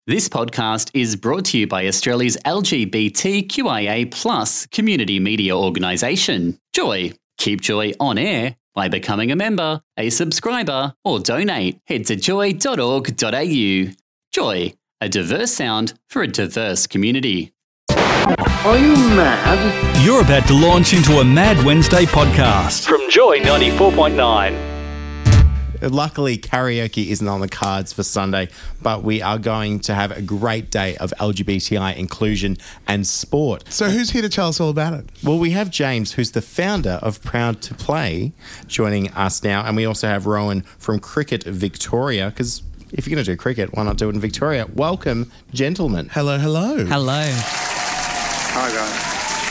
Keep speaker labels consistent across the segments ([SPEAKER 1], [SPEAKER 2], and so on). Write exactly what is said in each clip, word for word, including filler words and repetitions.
[SPEAKER 1] This podcast is brought to you by Australia's L G B T Q I A plus community media organisation, Joy. Keep Joy on air by becoming a member, a subscriber, or donate. Head to joy dot org dot a u. Joy, a diverse sound for a diverse community.
[SPEAKER 2] Are you mad?
[SPEAKER 3] You're about to launch into a Mad Wednesday podcast from Joy ninety-four point nine.
[SPEAKER 4] Luckily, karaoke isn't on the cards for Sunday, but we are going to have a great day of L G B T I inclusion and sport.
[SPEAKER 5] So who's here to tell us all about it?
[SPEAKER 4] Well, we have James, who's the founder of Proud to Play, joining us now. And we also have Rowan from Cricket Victoria, because if you're going to do cricket, why not do it in Victoria? Welcome, gentlemen.
[SPEAKER 5] Hello, hello.
[SPEAKER 6] Hello.
[SPEAKER 7] Hi, guys.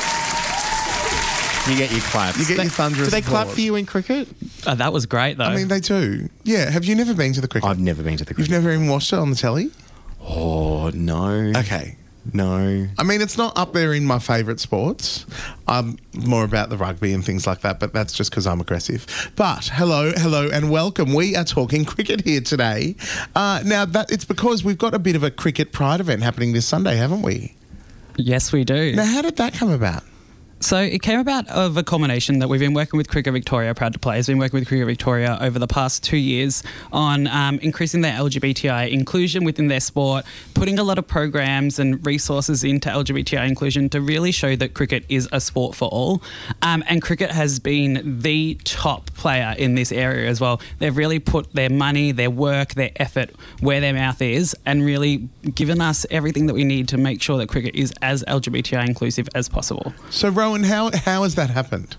[SPEAKER 4] You get your claps.
[SPEAKER 5] You get
[SPEAKER 4] They-
[SPEAKER 5] your thunderous
[SPEAKER 4] Do they clap
[SPEAKER 5] applause.
[SPEAKER 4] for you in cricket?
[SPEAKER 6] Oh, that was great, though.
[SPEAKER 5] I mean, they do. Yeah. Have you never been to the cricket?
[SPEAKER 4] I've never been to the
[SPEAKER 5] You've
[SPEAKER 4] cricket.
[SPEAKER 5] never even watched it on the telly?
[SPEAKER 4] Oh, no.
[SPEAKER 5] Okay.
[SPEAKER 4] No.
[SPEAKER 5] I mean, it's not up there in my favourite sports. I'm more about the rugby and things like that, but that's just because I'm aggressive. But hello, hello, and welcome. We are talking cricket here today. Uh, now, that it's because we've got a bit of a cricket pride event happening this Sunday, haven't we?
[SPEAKER 6] yes, we do.
[SPEAKER 5] Now, how did that come about?
[SPEAKER 6] So it came about of a combination that we've been working with Cricket Victoria, Proud to Play, has been working with Cricket Victoria over the past two years on um, increasing their L G B T I inclusion within their sport, putting a lot of programs and resources into L G B T I inclusion to really show that cricket is a sport for all. Um, and cricket has been the top player in this area as well. They've really put their money, their work, their effort where their mouth is and really given us everything that we need to make sure that cricket is as L G B T I inclusive as possible.
[SPEAKER 5] So, Rowan, how how has that happened?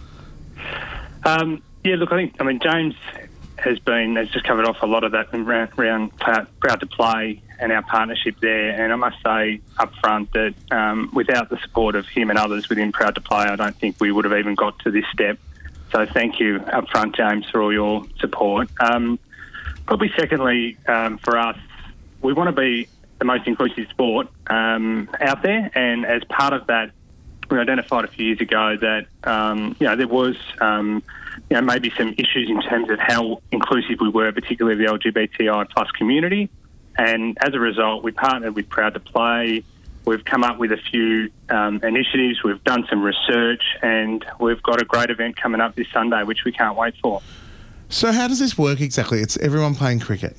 [SPEAKER 7] Um, yeah, look, I think, I mean, James has been, has just covered off a lot of that around, around Proud, Proud to Play and our partnership there. And I must say up front that um, without the support of him and others within Proud to Play, I don't think we would have even got to this step. So thank you up front, James, for all your support. Um, probably secondly, um, for us, we want to be the most inclusive sport um, out there. And as part of that, we identified a few years ago that, um, you know, there was, um, you know, maybe some issues in terms of how inclusive we were, particularly the L G B T I plus community. And as a result, we partnered with Proud to Play. We've come up with a few um, initiatives. We've done some research, and we've got a great event coming up this Sunday, which we can't wait for.
[SPEAKER 5] So, how does this work exactly? It's everyone playing cricket.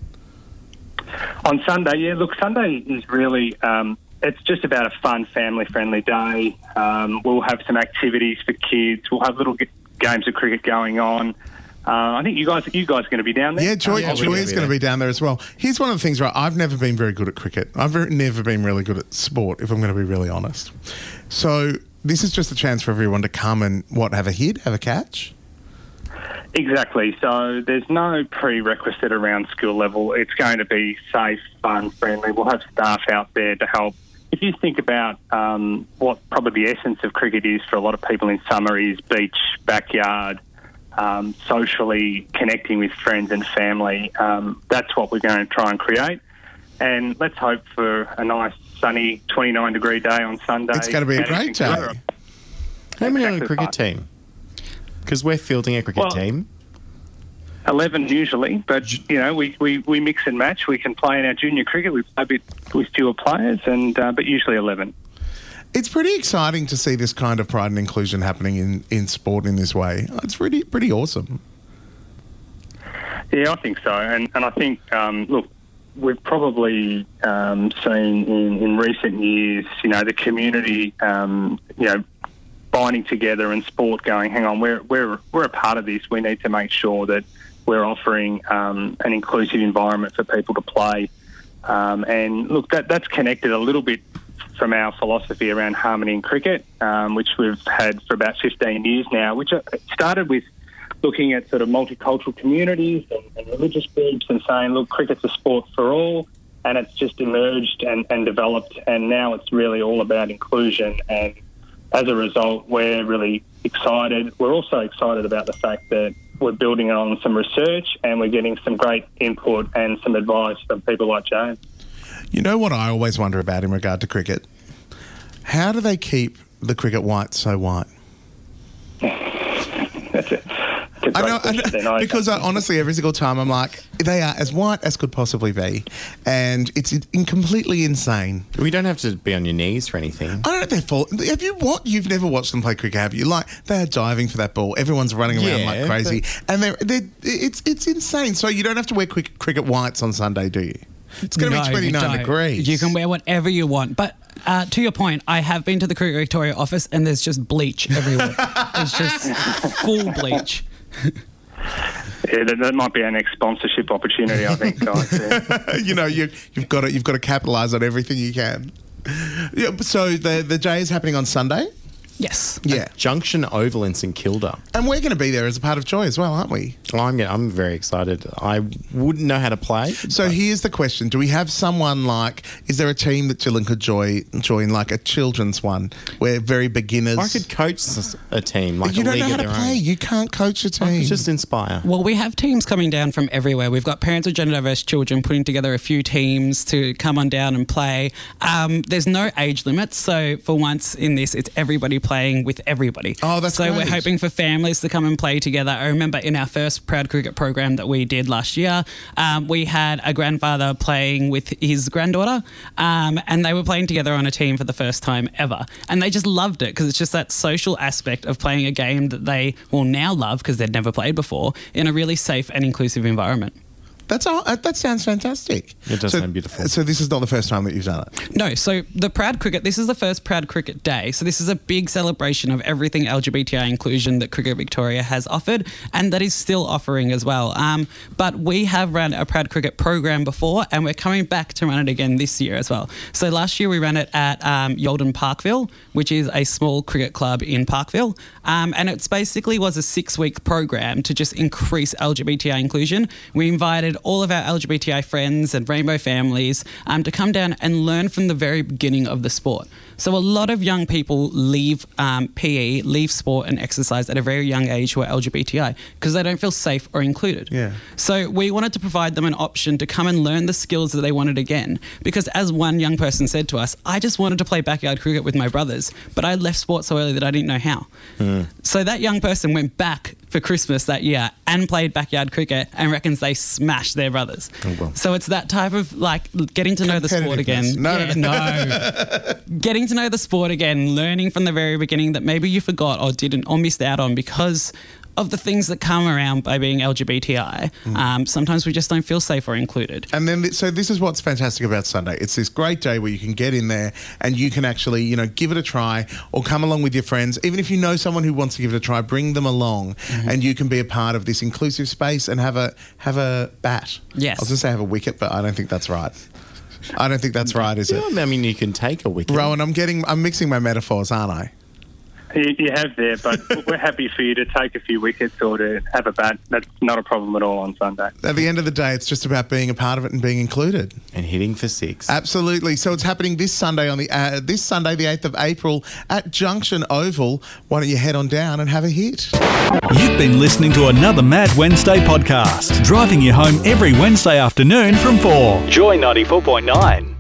[SPEAKER 7] On Sunday, yeah, look, Sunday is really... Um, It's just about a fun, family-friendly day. Um, we'll have some activities for kids. We'll have little g- games of cricket going on. Uh, I think you guys, you guys are going to be down there.
[SPEAKER 5] Yeah, Joy,
[SPEAKER 4] yeah,
[SPEAKER 5] Joy
[SPEAKER 4] we're
[SPEAKER 5] is
[SPEAKER 4] gonna
[SPEAKER 5] going to
[SPEAKER 4] be
[SPEAKER 5] be down there as well. Here's one of the things, right? I've never been very good at cricket. I've very, never been really good at sport, if I'm going to be really honest. So this is just a chance for everyone to come and, what, have a hit, have a catch?
[SPEAKER 7] Exactly. So there's no prerequisite around skill level. It's going to be safe, fun, friendly. We'll have staff out there to help. If you think about um, what probably the essence of cricket is for a lot of people in summer is beach, backyard, um, socially connecting with friends and family, um, that's what we're going to try and create. And let's hope for a nice sunny twenty-nine degree day on Sunday.
[SPEAKER 5] It's going to be a great day.
[SPEAKER 4] How many on a
[SPEAKER 7] Exactly
[SPEAKER 4] cricket
[SPEAKER 7] right.
[SPEAKER 4] team? Because we're fielding a cricket
[SPEAKER 7] Well,
[SPEAKER 4] team.
[SPEAKER 7] eleven usually, but, you know, we, we, we mix and match. We can play in our junior cricket. We play a bit with fewer players, and uh, but usually eleven.
[SPEAKER 5] It's pretty exciting to see this kind of pride and inclusion happening in, in sport in this way. It's pretty pretty awesome.
[SPEAKER 7] Yeah, I think so. And and I think, um, look, we've probably um, seen in, in recent years, you know, the community, um, you know, binding together and sport going, hang on, we're, we're, we're a part of this. We need to make sure that we're offering um, an inclusive environment for people to play. Um, and look, that that's connected a little bit from our philosophy around harmony in cricket, um, which we've had for about fifteen years now, which started with looking at sort of multicultural communities and, and religious groups and saying, look, cricket's a sport for all, and it's just emerged and, and developed, and now it's really all about inclusion. And as a result, we're really excited. We're also excited about the fact that we're building on some research and we're getting some great input and some advice from people like James.
[SPEAKER 5] You know what I always wonder about in regard to cricket? How do they keep the cricket white so white?
[SPEAKER 7] That's a,
[SPEAKER 5] I know, I know
[SPEAKER 7] then, I
[SPEAKER 5] because I, honestly, every single time I'm like, they are as white as could possibly be, and it's in, completely insane.
[SPEAKER 4] We don't have to be on your knees for anything.
[SPEAKER 5] I don't know if they're fall. Have you what? You've never watched them play cricket, have you? Like they're diving for that ball. Everyone's running around
[SPEAKER 4] Yeah,
[SPEAKER 5] like crazy, and they're, they're it's it's insane. So you don't have to wear cricket, cricket whites on Sunday, do you? It's going to
[SPEAKER 6] No,
[SPEAKER 5] be
[SPEAKER 6] you
[SPEAKER 5] twenty-nine
[SPEAKER 6] don't.
[SPEAKER 5] degrees.
[SPEAKER 6] You can wear whatever you want. But uh, to your point, I have been to the Cricket Victoria office and there's just bleach everywhere. It's just full bleach.
[SPEAKER 7] Yeah, that, that might be our next sponsorship opportunity, I think, guys. Yeah.
[SPEAKER 5] you know, you, you've got to you've got to capitalise on everything you can. Yeah, so the the J is happening on Sunday.
[SPEAKER 6] Yes.
[SPEAKER 5] Yeah,
[SPEAKER 4] Junction Oval in St Kilda.
[SPEAKER 5] and we're going to be there as a part of Joy as well, aren't we?
[SPEAKER 4] Well, I'm, I'm very excited. I wouldn't know how to play.
[SPEAKER 5] So here's the question: do we have someone like? Is there a team that Dylan could join, join like a children's one, where very beginners?
[SPEAKER 4] I could coach a team like
[SPEAKER 5] you
[SPEAKER 4] a
[SPEAKER 5] don't
[SPEAKER 4] league
[SPEAKER 5] know how
[SPEAKER 4] of
[SPEAKER 5] to
[SPEAKER 4] their
[SPEAKER 5] play.
[SPEAKER 4] own.
[SPEAKER 5] You can't coach a
[SPEAKER 4] I
[SPEAKER 5] team.
[SPEAKER 4] could just inspire.
[SPEAKER 6] Well, we have teams coming down from everywhere. We've got parents of gender diverse children putting together a few teams to come on down and play. Um, there's no age limit. So for once in this, it's everybody playing with everybody.
[SPEAKER 5] Oh, that's
[SPEAKER 6] So
[SPEAKER 5] great.
[SPEAKER 6] we're hoping for families to come and play together. I remember in our first Proud Cricket program that we did last year, um, we had a grandfather playing with his granddaughter, um, and they were playing together on a team for the first time ever. And they just loved it because it's just that social aspect of playing a game that they will now love because they'd never played before in a really safe and inclusive environment.
[SPEAKER 5] That's all, uh, that sounds fantastic.
[SPEAKER 4] It does
[SPEAKER 5] so,
[SPEAKER 4] sound beautiful.
[SPEAKER 5] So this is not the first time that you've done it.
[SPEAKER 6] No, so the Proud Cricket, this is the first Proud Cricket Day. So this is a big celebration of everything L G B T I inclusion that Cricket Victoria has offered and that is still offering as well. Um, but we have run a Proud Cricket program before and we're coming back to run it again this year as well. So last year we ran it at um, Yalden Parkville, which is a small cricket club in Parkville. Um, and it basically was a six-week program to just increase L G B T I inclusion. We invited all of our L G B T I friends and rainbow families um, to come down and learn from the very beginning of the sport. So a lot of young people leave um, P E, leave sport and exercise at a very young age who are L G B T I because they don't feel safe or included.
[SPEAKER 5] Yeah.
[SPEAKER 6] So we wanted to provide them an option to come and learn the skills that they wanted again. Because as one young person said to us, I just wanted to play backyard cricket with my brothers, but I left sport so early that I didn't know how. Mm. So that young person went back for Christmas that year and played backyard cricket and reckons they smashed their brothers.
[SPEAKER 4] Oh, well.
[SPEAKER 6] So it's that type of like getting to know the sport again.
[SPEAKER 5] No,
[SPEAKER 6] yeah,
[SPEAKER 5] no,
[SPEAKER 6] no. Getting to know the sport again, learning from the very beginning that maybe you forgot or didn't or missed out on because of the things that come around by being L G B T I. Mm. Um, sometimes we just don't feel safe or included.
[SPEAKER 5] And then, so this is what's fantastic about Sunday. It's this great day where you can get in there and you can actually, you know, give it a try or come along with your friends. Even if you know someone who wants to give it a try, bring them along mm-hmm. and you can be a part of this inclusive space and have a have a bat.
[SPEAKER 6] Yes.
[SPEAKER 5] I was going to say have a wicket, but I don't think that's right. I don't think that's right, is it?
[SPEAKER 4] Yeah, I mean, you can take a wicket.
[SPEAKER 5] Rowan, I'm getting, I'm mixing my metaphors, aren't I?
[SPEAKER 7] You, you have there, but we're happy for you to take a few wickets or to have a bat. That's not a problem at all on Sunday.
[SPEAKER 5] At the end of the day, it's just about being a part of it and being included.
[SPEAKER 4] And hitting for six.
[SPEAKER 5] Absolutely. So it's happening this Sunday on the uh, this Sunday, the eighth of April, at Junction Oval. Why don't you head on down and have a hit?
[SPEAKER 3] You've been listening to another Mad Wednesday podcast, driving you home every Wednesday afternoon from four. Joy ninety-four point nine.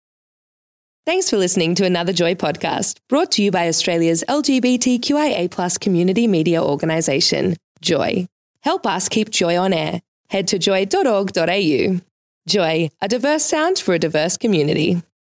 [SPEAKER 8] Thanks for listening to another Joy podcast, brought to you by Australia's L G B T Q I A plus community media organisation, Joy. Help us keep Joy on air. Head to joy dot org dot a u. Joy, a diverse sound for a diverse community.